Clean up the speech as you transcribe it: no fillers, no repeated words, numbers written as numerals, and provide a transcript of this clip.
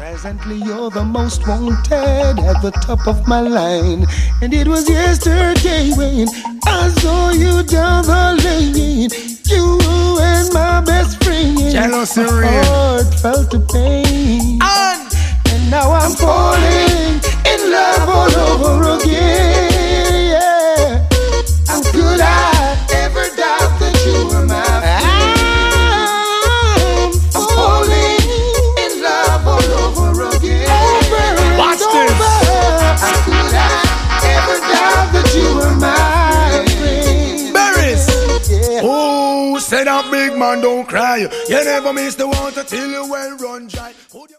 Presently you're the most wanted at the top of my line. And it was yesterday when I saw you down the lane. You and my best friend. Jealousy my heart felt the pain. And now I'm falling in love all over again. Yeah. How could I ever doubt that you were my friend? I'm falling in love all over again. Watch this. How could I ever doubt that you were my friend? Berries. Yeah. Oh, say that big man don't cry. You never miss the water till you well run dry.